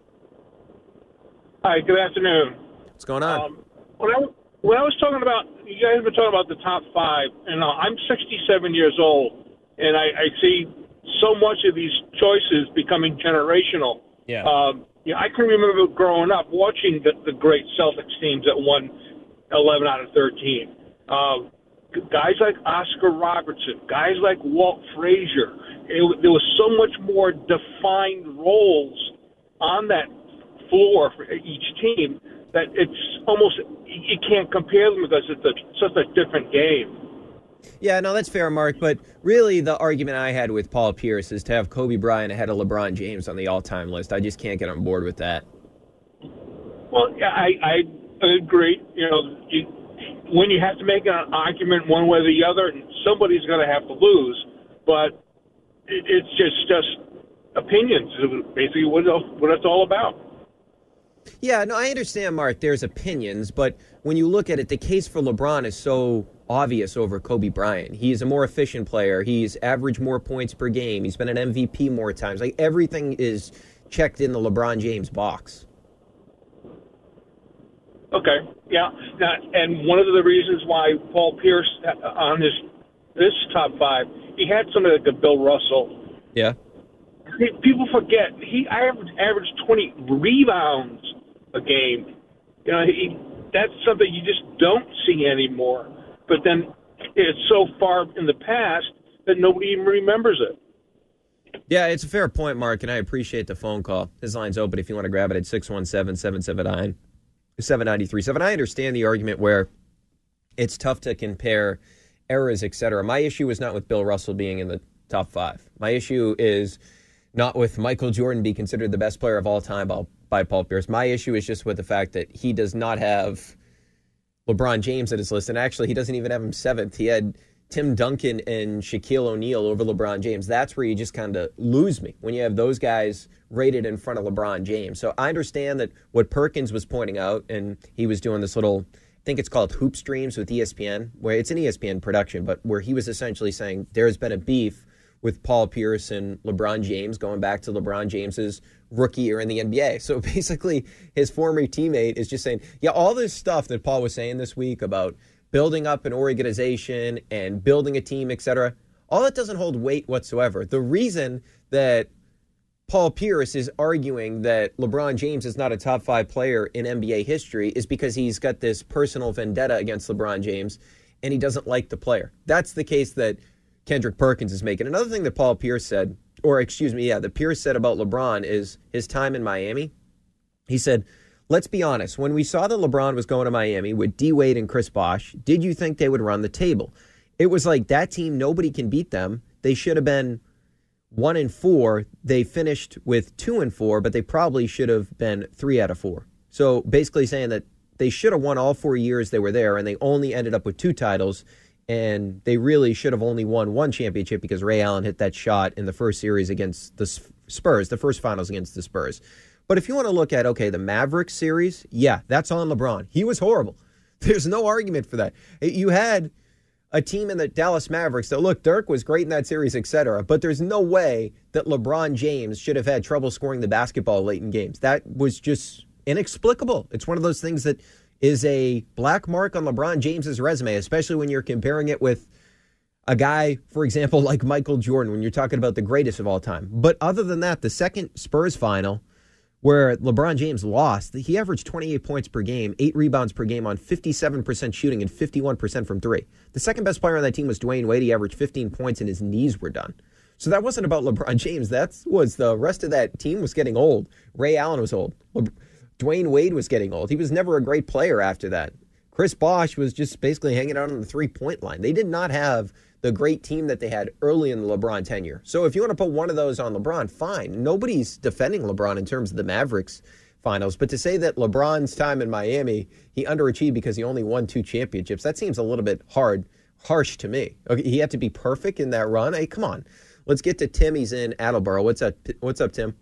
N: Hi, good afternoon.
E: What's going on?
N: Um, when, I, when I was talking about, you guys have been talking about the top five, and uh, I'm sixty-seven years old, and I, I see so much of these choices becoming generational.
E: Yeah.
N: Um, yeah, I can remember growing up watching the, the great Celtics teams that won eleven out of thirteen. Uh, guys like Oscar Robertson, guys like Walt Frazier. It, there was so much more defined roles on that floor for each team that it's almost, you can't compare them because it's a, such a different game.
E: Yeah, no, that's fair, Mark. But really, the argument I had with Paul Pierce is to have Kobe Bryant ahead of LeBron James on the all-time list. I just can't get on board with that.
N: Well, yeah, I, I agree. You know, you, when you have to make an argument one way or the other, somebody's going to have to lose. But it, it's just just opinions. Basically, what it's, what it's all about.
E: Yeah, no, I understand, Mark. There's opinions, but when you look at it, the case for LeBron is so obvious over Kobe Bryant. He's a more efficient player. He's averaged more points per game. He's been an M V P more times. Like, everything is checked in the LeBron James box.
N: Okay, yeah. Now, and one of the reasons why Paul Pierce on this this top five, he had somebody like Bill Russell.
E: Yeah.
N: People forget he averaged, averaged twenty rebounds a game. You know, he, that's something you just don't see anymore. But then it's so far in the past that nobody even remembers it.
E: Yeah, it's a fair point, Mark, and I appreciate the phone call. His line's open if you want to grab it at six one seven, seven seven nine, seven nine three seven. I understand the argument where it's tough to compare eras, et cetera. My issue is not with Bill Russell being in the top five. My issue is not with Michael Jordan being considered the best player of all time by Paul Pierce. My issue is just with the fact that he does not have LeBron James at his list, and actually he doesn't even have him seventh. He had Tim Duncan and Shaquille O'Neal over LeBron James. That's where you just kind of lose me, when you have those guys rated in front of LeBron James. So I understand that what Perkins was pointing out, and he was doing this little, I think it's called Hoop Streams with E S P N, where it's an E S P N production, but where he was essentially saying there's been a beef with Paul Pierce and LeBron James going back to LeBron James's rookie year in the N B A. So basically, his former teammate is just saying, yeah, all this stuff that Paul was saying this week about building up an organization and building a team, et cetera, all that doesn't hold weight whatsoever. The reason that Paul Pierce is arguing that LeBron James is not a top five player in N B A history is because he's got this personal vendetta against LeBron James, and he doesn't like the player. That's the case that Kendrick Perkins is making. Another thing that Paul Pierce said, or excuse me, yeah, that Pierce said about LeBron is his time in Miami. He said, let's be honest, when we saw that LeBron was going to Miami with D. Wade and Chris Bosh, did you think they would run the table? It was like that team, nobody can beat them. They should have been one and four. They finished with two and four, but they probably should have been three out of four. So basically saying that they should have won all four years they were there, and they only ended up with two titles. And they really should have only won one championship because Ray Allen hit that shot in the first series against the Spurs, the first finals against the Spurs. But if you want to look at, okay, the Mavericks series, yeah, that's on LeBron. He was horrible. There's no argument for that. You had a team in the Dallas Mavericks that, look, Dirk was great in that series, et cetera, but there's no way that LeBron James should have had trouble scoring the basketball late in games. That was just inexplicable. It's one of those things that is a black mark on LeBron James's resume, especially when you're comparing it with a guy, for example, like Michael Jordan, when you're talking about the greatest of all time. But other than that, the second Spurs final where LeBron James lost, he averaged twenty-eight points per game, eight rebounds per game on fifty-seven percent shooting and fifty-one percent from three. The second best player on that team was Dwayne Wade. He averaged fifteen points and his knees were done. So that wasn't about LeBron James. That was the rest of that team was getting old. Ray Allen was old. Le- Dwayne Wade was getting old. He was never a great player after that. Chris Bosh was just basically hanging out on the three-point line. They did not have the great team that they had early in the LeBron tenure. So if you want to put one of those on LeBron, fine. Nobody's defending LeBron in terms of the Mavericks finals. But to say that LeBron's time in Miami, he underachieved because he only won two championships, that seems a little bit hard harsh to me. Okay, he had to be perfect in that run. Hey, come on. Let's get to Tim. He's in Attleboro. What's up? What's up, Tim?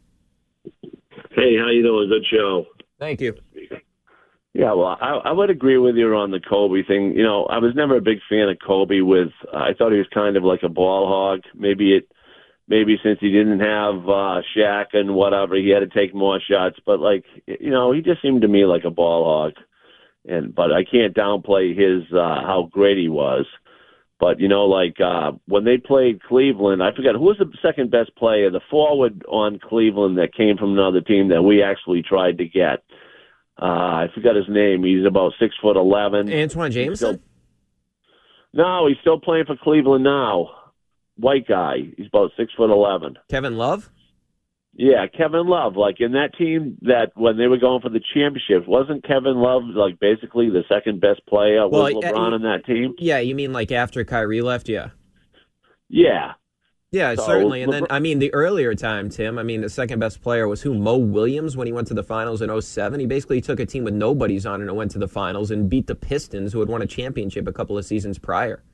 O: Hey, how you doing? Good show.
E: Thank you.
O: Yeah, well, I, I would agree with you on the Kobe thing. You know, I was never a big fan of Kobe. With uh, I thought he was kind of like a ball hog. Maybe it, maybe since he didn't have uh, Shaq and whatever, he had to take more shots. But like, you know, he just seemed to me like a ball hog. And but I can't downplay his uh, how great he was. But, you know, like uh, when they played Cleveland, I forgot, who was the second best player, the forward on Cleveland that came from another team that we actually tried to get. Uh, I forgot his name. He's about six foot eleven.
E: Antoine Jameson?
O: Still, no, he's still playing for Cleveland now. White guy. He's about six foot eleven.
E: Kevin Love?
O: Yeah, Kevin Love. Like in that team that when they were going for the championship, wasn't Kevin Love like basically the second best player?
E: Well,
O: was LeBron
E: uh,
O: in that team?
E: Yeah, you mean like after Kyrie left? Yeah.
O: Yeah.
E: Yeah,
O: So,
E: certainly. And then,
O: LeBron-
E: I mean, the earlier time, Tim, I mean, the second best player was who? Mo Williams when he went to the finals in oh seven. He basically took a team with nobodies on it and went to the finals and beat the Pistons, who had won a championship a couple of seasons prior.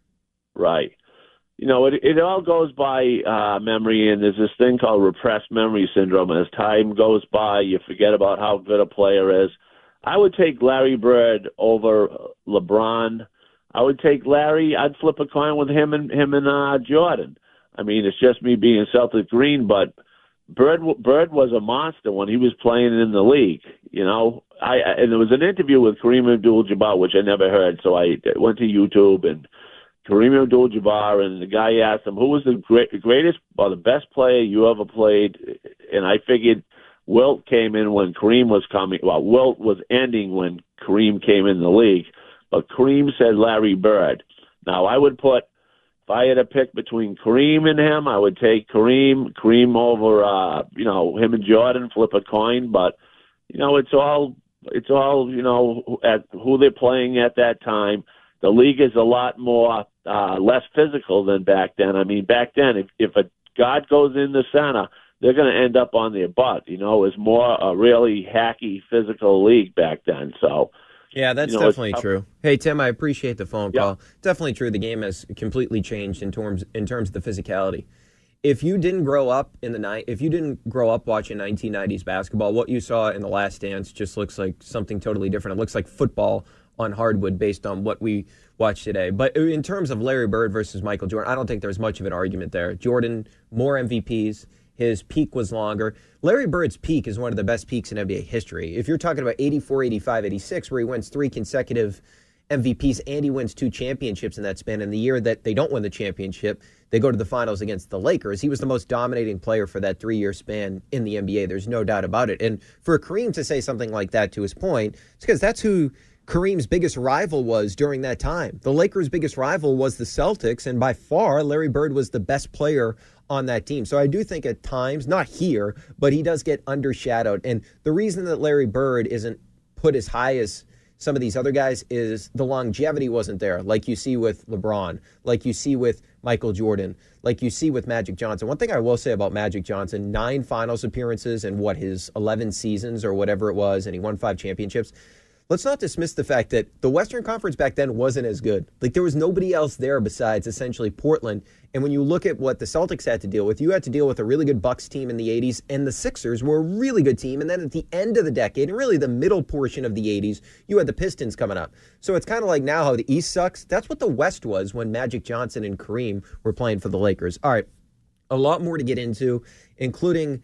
O: Right. You know, it it all goes by uh, memory, and there's this thing called repressed memory syndrome. And as time goes by, you forget about how good a player is. I would take Larry Bird over LeBron. I would take Larry. I'd flip a coin with him and him and uh, Jordan. I mean, it's just me being Celtic green, but Bird Bird was a monster when he was playing in the league. You know, I and there was an interview with Kareem Abdul-Jabbar, which I never heard, so I went to YouTube and. Kareem Abdul-Jabbar, and the guy asked him, who was the great, greatest or the best player you ever played? And I figured Wilt came in when Kareem was coming. Well, Wilt was ending when Kareem came in the league. But Kareem said Larry Bird. Now, I would put, if I had to pick between Kareem and him, I would take Kareem, Kareem over, uh, you know, him and Jordan, flip a coin. But, you know, it's all, it's all, you know, at who they're playing at that time. The league is a lot more uh, less physical than back then. I mean, back then, if, if a guard goes in the center, they're going to end up on their butt. You know, it was more a really hacky physical league back then. So,
E: yeah, that's
O: you know,
E: definitely true. Hey, Tim, I appreciate the phone call. Yeah. Definitely true. The game has completely changed in terms in terms of the physicality. If you didn't grow up in the night, if you didn't grow up watching nineteen nineties basketball, what you saw in The Last Dance just looks like something totally different. It looks like football on hardwood based on what we watch today. But in terms of Larry Bird versus Michael Jordan, I don't think there's much of an argument there. Jordan, more M V Ps. His peak was longer. Larry Bird's peak is one of the best peaks in N B A history. If you're talking about eighty-four, eighty-five, eighty-six, where he wins three consecutive M V Ps and he wins two championships in that span, and the year that they don't win the championship, they go to the finals against the Lakers. He was the most dominating player for that three-year span in the N B A. There's no doubt about it. And for Kareem to say something like that, to his point, it's because that's who Kareem's biggest rival was during that time. The Lakers' biggest rival was the Celtics, and by far, Larry Bird was the best player on that team. So I do think at times, not here, but he does get undershadowed. And the reason that Larry Bird isn't put as high as some of these other guys is the longevity wasn't there, like you see with LeBron, like you see with Michael Jordan, like you see with Magic Johnson. One thing I will say about Magic Johnson, nine finals appearances in what, his eleven seasons or whatever it was, and he won five championships. Let's not dismiss the fact that the Western Conference back then wasn't as good. Like, there was nobody else there besides essentially Portland. And when you look at what the Celtics had to deal with, you had to deal with a really good Bucks team in the eighties, and the Sixers were a really good team. And then at the end of the decade, and really the middle portion of the eighties, you had the Pistons coming up. So it's kind of like now how the East sucks. That's what the West was when Magic Johnson and Kareem were playing for the Lakers. All right, a lot more to get into, including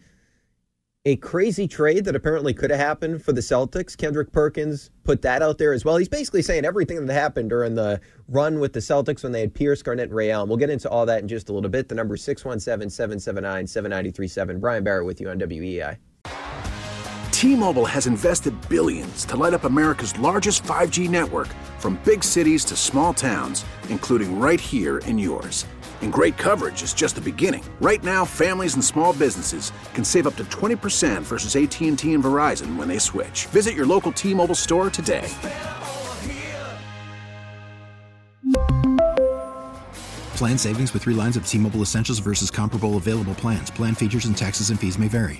E: a crazy trade that apparently could have happened for the Celtics. Kendrick Perkins put that out there as well. He's basically saying everything that happened during the run with the Celtics when they had Pierce, Garnett, and Ray Allen. We'll get into all that in just a little bit. The number is six one seven, seven seven nine, seven nine three seven. Brian Barrett with you on W E I.
C: T-Mobile has invested billions to light up America's largest five G network, from big cities to small towns, including right here in yours. And great coverage is just the beginning. Right now, families and small businesses can save up to twenty percent versus A T and T and Verizon when they switch. Visit your local T-Mobile store today.
D: Plan savings with three lines of T-Mobile Essentials versus comparable available plans. Plan features and taxes and fees may vary.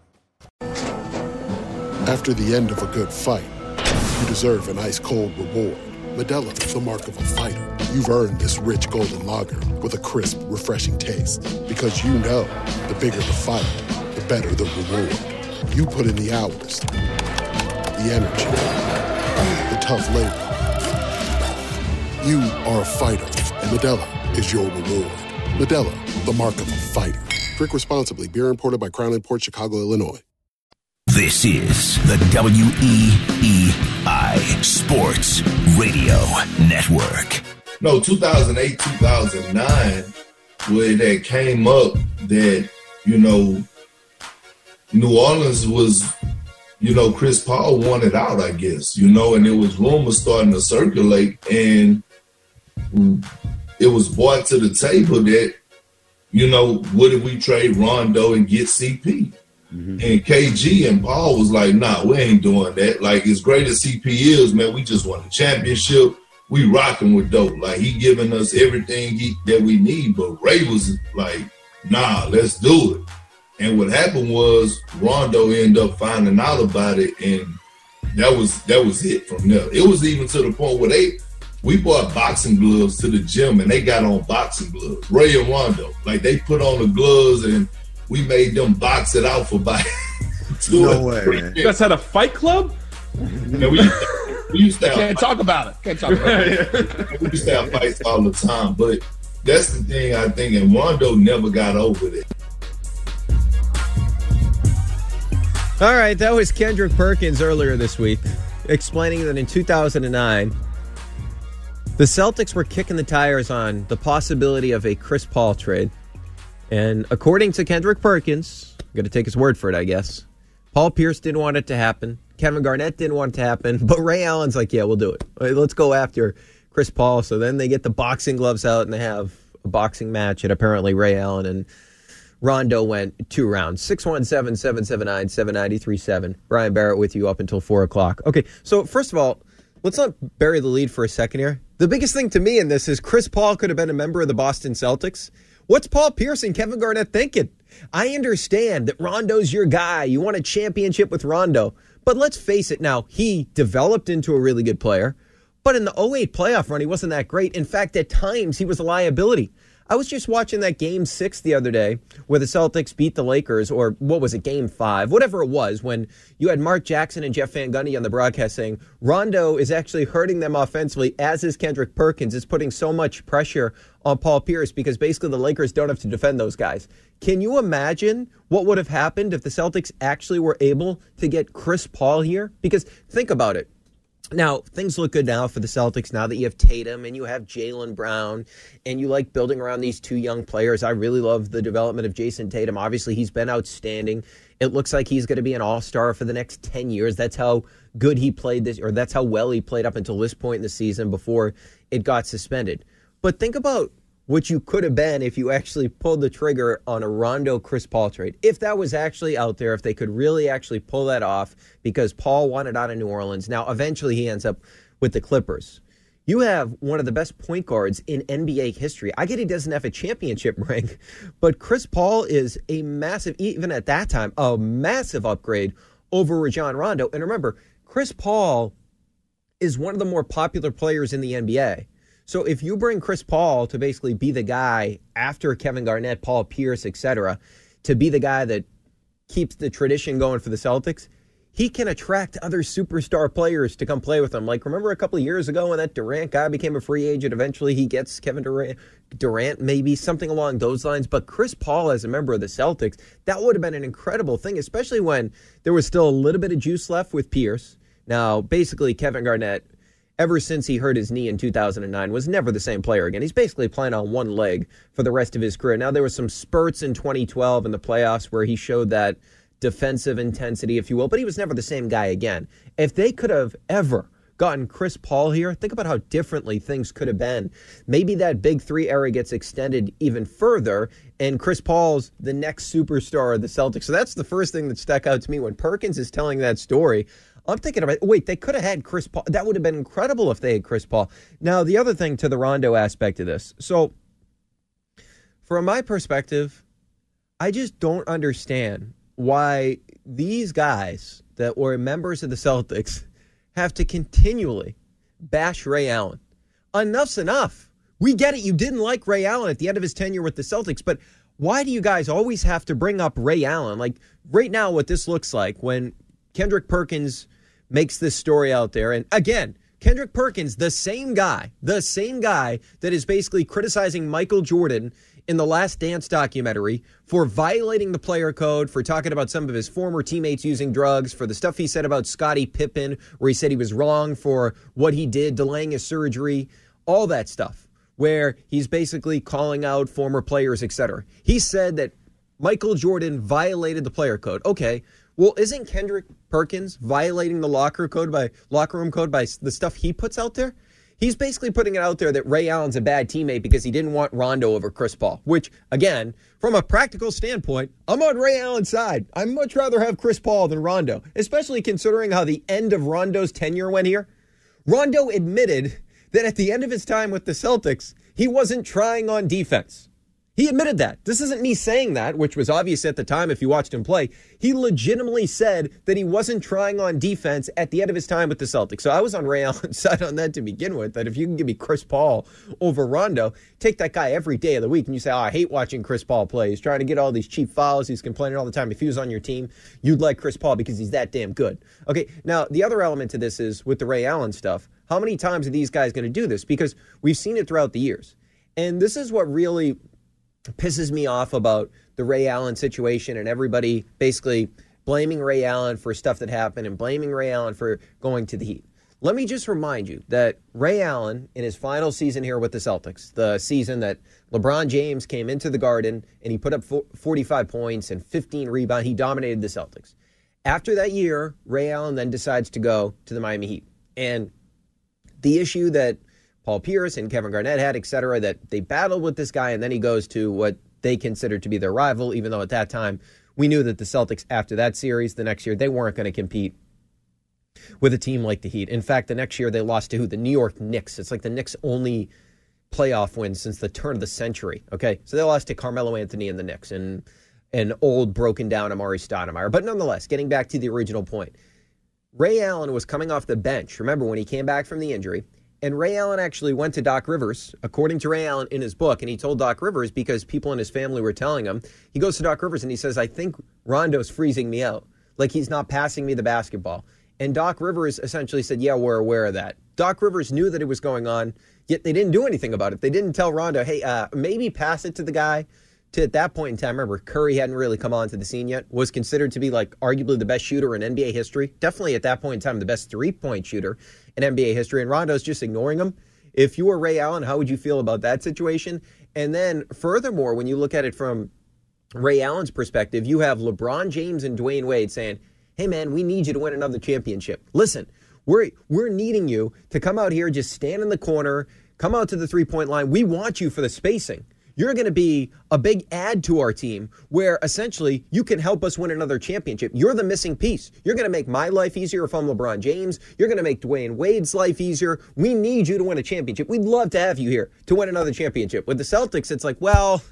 P: After the end of a good fight, you deserve an ice-cold reward. Medalla is the mark of a fighter. you've earned this rich golden lager with a crisp, refreshing taste. Because you know, the bigger the fight, the better the reward. You put in the hours, the energy, the tough labor. You are a fighter, and Modelo is your reward. Modelo, the mark of a fighter. Drink responsibly. Beer imported by Crown Imports, Chicago, Illinois.
J: This is the W E E I Sports Radio Network.
K: No, two thousand eight, two thousand nine, where that came up that, you know, New Orleans was, you know, Chris Paul wanted out, I guess, you know, and there was rumors starting to circulate, and it was brought to the table that, you know, what if we trade Rondo and get C P? Mm-hmm. And K G and Paul was like, nah, we ain't doing that. Like, as great as C P is, man, we just won a championship. We rocking with dope. Like, he giving us everything he, that we need. But Ray was like, nah, let's do it. And what happened was Rondo ended up finding out about it, and that was that was it from there. It was even to the point where they we bought boxing gloves to the gym, and they got on boxing gloves. Ray and Rondo, like, they put on the gloves, and we made them box it out for by two
Q: no way, man. You guys had a fight club?
K: Yeah, we, we used to have
Q: Can't talk about it. Can't talk about
K: it. We used to have fights all the time, but that's the thing I think, and Rondo never got over it.
E: All right, that was Kendrick Perkins earlier this week, explaining that in two thousand nine, the Celtics were kicking the tires on the possibility of a Chris Paul trade. And according to Kendrick Perkins, I'm going to take his word for it, I guess, Paul Pierce didn't want it to happen. Kevin Garnett didn't want it to happen. But Ray Allen's like, yeah, we'll do it. Let's go after Chris Paul. So then they get the boxing gloves out and they have a boxing match. And apparently Ray Allen and Rondo went two rounds. six one seven, seven seven nine, seven nine three seven. Brian Barrett with you up until four o'clock. Okay, so first of all, let's not bury the lead for a second here. The biggest thing to me in this is Chris Paul could have been a member of the Boston Celtics. What's Paul Pierce and Kevin Garnett thinking? I understand that Rondo's your guy. You want a championship with Rondo. But let's face it now, he developed into a really good player. But in the oh eight playoff run, he wasn't that great. In fact, at times, he was a liability. I was just watching that game six the other day where the Celtics beat the Lakers, or what was it, game five, whatever it was, when you had Mark Jackson and Jeff Van Gundy on the broadcast saying Rondo is actually hurting them offensively, as is Kendrick Perkins. It's putting so much pressure on Paul Pierce because basically the Lakers don't have to defend those guys. Can you imagine what would have happened if the Celtics actually were able to get Chris Paul here? Because think about it. Now, things look good now for the Celtics now that you have Tatum and you have Jaylen Brown and you like building around these two young players. I really love the development of Jason Tatum. Obviously, he's been outstanding. It looks like he's going to be an all-star for the next ten years. That's how good he played this, or that's how well he played up until this point in the season before it got suspended. But think about what you could have been if you actually pulled the trigger on a Rondo Chris Paul trade. If that was actually out there, if they could really actually pull that off, because Paul wanted out of New Orleans. Now, eventually he ends up with the Clippers. You have one of the best point guards in N B A history. I get he doesn't have a championship ring, but Chris Paul is a massive, even at that time, a massive upgrade over Rajon Rondo. And remember, Chris Paul is one of the more popular players in the N B A. So if you bring Chris Paul to basically be the guy after Kevin Garnett, Paul Pierce, et cetera, to be the guy that keeps the tradition going for the Celtics, he can attract other superstar players to come play with him. Like, remember a couple of years ago when that Durant guy became a free agent? Eventually he gets Kevin Durant, Durant, maybe something along those lines. But Chris Paul as a member of the Celtics, that would have been an incredible thing, especially when there was still a little bit of juice left with Pierce. Now, basically, Kevin Garnett, ever since he hurt his knee in two thousand nine, was never the same player again. He's basically playing on one leg for the rest of his career. Now, there were some spurts in twenty twelve in the playoffs where he showed that defensive intensity, if you will, but he was never the same guy again. If they could have ever gotten Chris Paul here, think about how differently things could have been. Maybe that big three era gets extended even further, and Chris Paul's the next superstar of the Celtics. So that's the first thing that stuck out to me when Perkins is telling that story. I'm thinking about, wait, they could have had Chris Paul. That would have been incredible if they had Chris Paul. Now, the other thing to the Rondo aspect of this. So, from my perspective, I just don't understand why these guys that were members of the Celtics have to continually bash Ray Allen. Enough's enough. We get it. You didn't like Ray Allen at the end of his tenure with the Celtics, but why do you guys always have to bring up Ray Allen? Like right now, what this looks like when Kendrick Perkins makes this story out there, and again, Kendrick Perkins, the same guy, the same guy that is basically criticizing Michael Jordan in the Last Dance documentary for violating the player code, for talking about some of his former teammates using drugs, for the stuff he said about Scottie Pippen, where he said he was wrong for what he did, delaying his surgery, all that stuff, where he's basically calling out former players, et cetera. He said that Michael Jordan violated the player code. Okay, well, isn't Kendrick Perkins violating the locker code by locker room code by the stuff he puts out there? He's basically putting it out there that Ray Allen's a bad teammate because he didn't want Rondo over Chris Paul, which, again, from a practical standpoint, I'm on Ray Allen's side. I'd much rather have Chris Paul than Rondo, especially considering how the end of Rondo's tenure went here. Rondo admitted that at the end of his time with the Celtics, he wasn't trying on defense. He admitted that. This isn't me saying that, which was obvious at the time if you watched him play. He legitimately said that he wasn't trying on defense at the end of his time with the Celtics. So I was on Ray Allen's side on that to begin with, that if you can give me Chris Paul over Rondo, take that guy every day of the week and you say, oh, I hate watching Chris Paul play. He's trying to get all these cheap fouls. He's complaining all the time. If he was on your team, you'd like Chris Paul because he's that damn good. Okay, now the other element to this is with the Ray Allen stuff, how many times are these guys going to do this? Because we've seen it throughout the years. And this is what really pisses me off about the Ray Allen situation and everybody basically blaming Ray Allen for stuff that happened and blaming Ray Allen for going to the Heat. Let me just remind you that Ray Allen, in his final season here with the Celtics, the season that LeBron James came into the Garden and he put up forty-five points and fifteen rebounds, he dominated the Celtics. After that year, Ray Allen then decides to go to the Miami Heat. And the issue that Paul Pierce and Kevin Garnett had, et cetera, that they battled with this guy, and then he goes to what they considered to be their rival, even though at that time we knew that the Celtics, after that series, the next year, they weren't going to compete with a team like the Heat. In fact, the next year they lost to who? The New York Knicks. It's like the Knicks' only playoff win since the turn of the century. Okay, so they lost to Carmelo Anthony and the Knicks and an old, broken-down Amari Stoudemire. But nonetheless, getting back to the original point, Ray Allen was coming off the bench, remember, when he came back from the injury. And Ray Allen actually went to Doc Rivers, according to Ray Allen in his book, and he told Doc Rivers, because people in his family were telling him, he goes to Doc Rivers and he says, I think Rondo's freezing me out. Like, he's not passing me the basketball. And Doc Rivers essentially said, yeah, we're aware of that. Doc Rivers knew that it was going on, yet they didn't do anything about it. They didn't tell Rondo, hey, uh, maybe pass it to the guy. To at that point in time, remember, Curry hadn't really come onto the scene yet, was considered to be like arguably the best shooter in N B A history. Definitely at that point in time, the best three-point shooter in N B A history. And Rondo's just ignoring him. If you were Ray Allen, how would you feel about that situation? And then furthermore, when you look at it from Ray Allen's perspective, you have LeBron James and Dwayne Wade saying, hey, man, we need you to win another championship. Listen, we're, we're needing you to come out here, just stand in the corner, come out to the three-point line. We want you for the spacing. You're going to be a big add to our team where essentially you can help us win another championship. You're the missing piece. You're going to make my life easier if I'm LeBron James. You're going to make Dwayne Wade's life easier. We need you to win a championship. We'd love to have you here to win another championship. With the Celtics, it's like, well,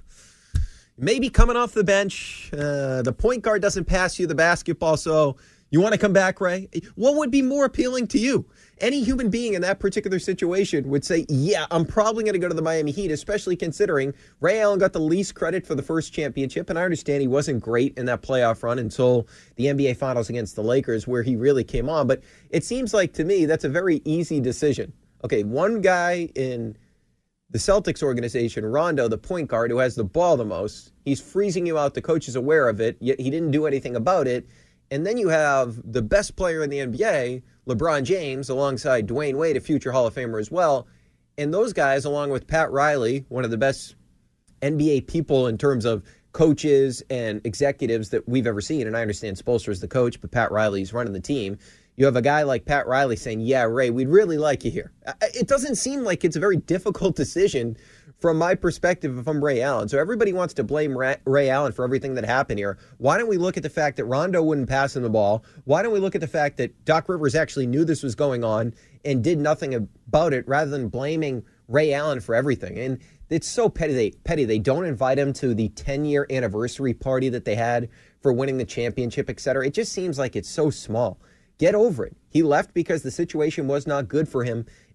E: maybe coming off the bench, uh, the point guard doesn't pass you the basketball, so you want to come back, Ray? What would be more appealing to you? Any human being in that particular situation would say, yeah, I'm probably going to go to the Miami Heat, especially considering Ray Allen got the least credit for the first championship. And I understand he wasn't great in that playoff run until the N B A Finals against the Lakers, where he really came on. But it seems like, to me, that's a very easy decision. Okay, one guy in the Celtics organization, Rondo, the point guard, who has the ball the most, he's freezing you out. The coach is aware of it, yet he didn't do anything about it. And then you have the best player in the N B A, LeBron James, alongside Dwayne Wade, a future Hall of Famer as well. And those guys, along with Pat Riley, one of the best N B A people in terms of coaches and executives that we've ever seen. And I understand Spoelstra is the coach, but Pat Riley's running the team. You have a guy like Pat Riley saying, yeah, Ray, we'd really like you here. It doesn't seem like it's a very difficult decision from my perspective if I'm Ray Allen. So everybody wants to blame Ray Allen for everything that happened here. Why don't we look at the fact that Rondo wouldn't pass him the ball? Why don't we look at the fact that Doc Rivers actually knew this was going on and did nothing about it, rather than blaming Ray Allen for everything? And it's so petty. They, petty. They don't invite him to the ten-year anniversary party that they had for winning the championship, et cetera. It just seems like it's so small. Get over it. He left because the situation was not good for him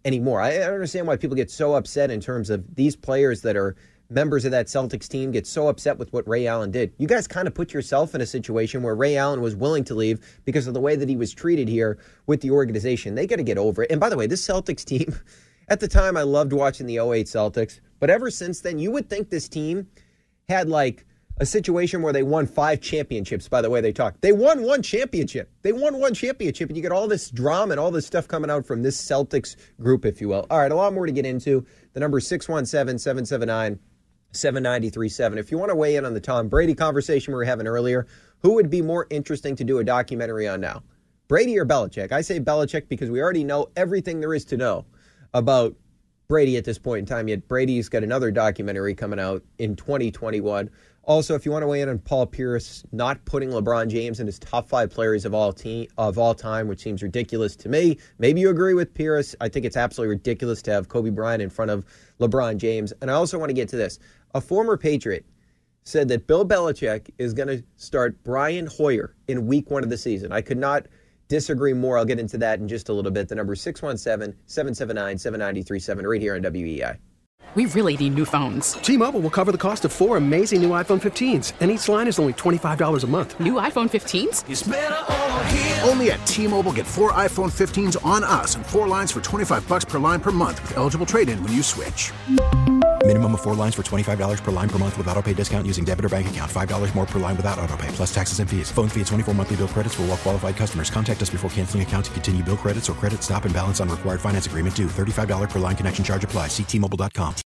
E: anymore. I, I don't understand why people get so upset in terms of these players that are members of that Celtics team get so upset with what Ray Allen did. You guys kind of put yourself in a situation where Ray Allen was willing to leave because of the way that he was treated here with the organization. They got to get over it. And by the way, this Celtics team, at the time I loved watching the oh eight Celtics, but ever since then, you would think this team had like a situation where they won five championships, by the way they talk. They won one championship. They won one championship, and you get all this drama and all this stuff coming out from this Celtics group, if you will. All right, a lot more to get into. The number is six one seven, seven seven nine, seven nine three seven. If you want to weigh in on the Tom Brady conversation we were having earlier, who would be more interesting to do a documentary on now? Brady or Belichick? I say Belichick because we already know everything there is to know about Brady at this point in time, yet Brady's got another documentary coming out in twenty twenty-one. Also, if you want to weigh in on Paul Pierce not putting LeBron James in his top five players of all team of all time, which seems ridiculous to me. Maybe you agree with Pierce. I think it's absolutely ridiculous to have Kobe Bryant in front of LeBron James. And I also want to get to this. A former Patriot said that Bill Belichick is going to start Brian Hoyer in week one of the season. I could not disagree more. I'll get into that in just a little bit. The number is six one seven, seven seven nine, seven nine three seven right here on W E I.
R: We really need new phones.
S: T-Mobile will cover the cost of four amazing new iPhone fifteens, and each line is only twenty-five dollars a month.
R: New iPhone fifteens?
C: It's better over here. Only at T-Mobile, get four iPhone fifteens on us and four lines for twenty-five dollars per line per month with eligible trade-in when you switch.
D: Minimum of four lines for twenty-five dollars per line per month with autopay discount using debit or bank account. five dollars more per line without autopay, plus taxes and fees. Phone fee at twenty-four monthly bill credits for well-qualified customers. Contact us before canceling account to continue bill credits or credit stop and balance on required finance agreement due. thirty-five dollars per line connection charge applies. See T Mobile dot com.